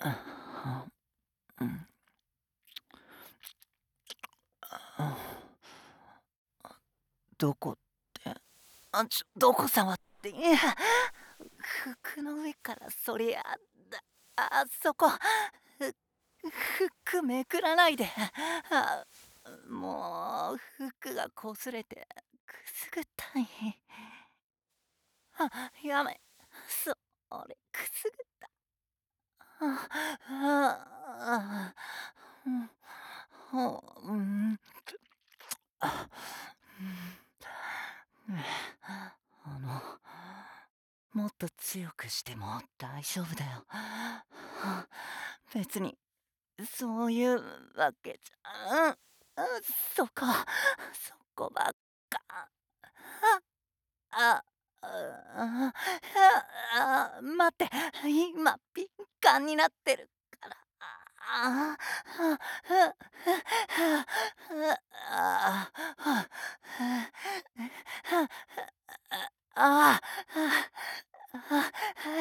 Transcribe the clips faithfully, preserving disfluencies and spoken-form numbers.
あ、は、うん。あ、どこって、あ、ちょどこ触って、いや、服の上からそりゃだ、あそこ、ふ服めくらないで。あ、もう服が擦れてくすぐったい。あ、やめ、それくすぐった。あ、ああ、うん、ほうん。あ、うん。あの、もっと強くしても大丈夫だよ。別に、そういうわけじゃうん、うん、そこ、そこばっか。あ、あ、ああ、あ、待って、今ピンカンになってるから。ああ、は、ふ、ふ、は、ふ、ああ、は、ふ、は、ああ、は、あ、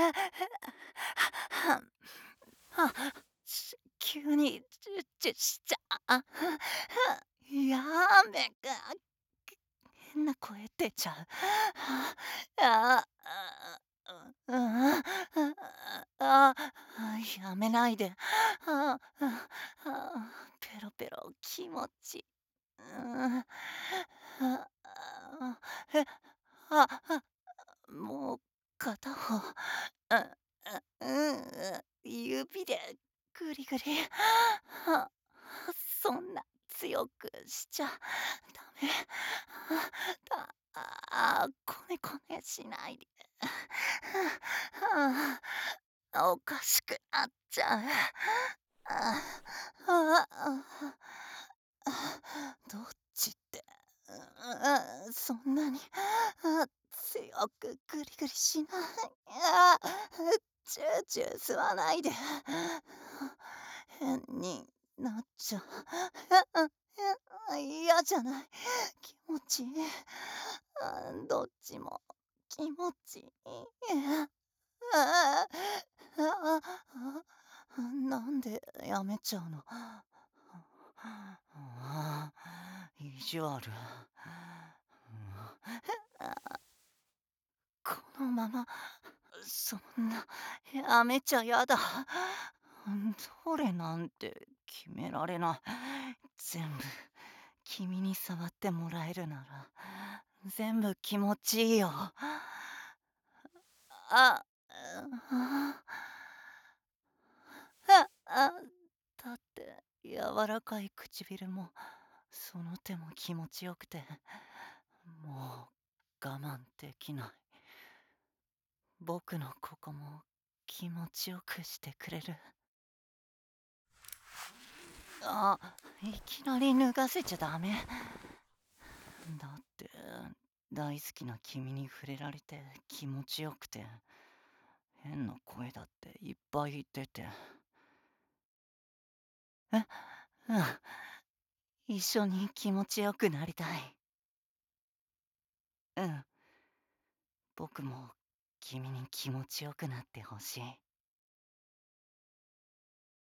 は、は、し急にチュッチュしちゃあ、やめが変な声出ちゃう。ああ、ああ、うん、ああ、やめないで。ああ、あ、ペロペロ気持ち。うん。ああ、え、あ、あ、もう片方、うん、うん、指でぐりぐり。は、そんな強くしちゃダメ。だああ、こねこねしないで。はあ、おかしくなっちゃう。ああ、ああ、どっちって、ううん、そんなに、あ、強くぐりぐりしない。ああ、チューチュー吸わないで。変になっちゃう。あ、いやじゃない。気持ちいい。あ、どっちも気持ちいい。ああ、ああ、あ、なんでやめちゃうの。ああ、意地悪。このまま、そんな、やめちゃやだ。どれなんて決められない。全部、君に触ってもらえるなら、全部気持ちいいよ。あ、あ。あ、あ、だって柔らかい唇も、その手も気持ちよくて、もう我慢できない。僕のここも気持ちよくしてくれる。あ、いきなり脱がせちゃダメ。だって、大好きな君に触れられて気持ちよくて、変な声だっていっぱい出て。え、うん。一緒に気持ちよくなりたい。うん。僕も君に気持ちよくなってほしい。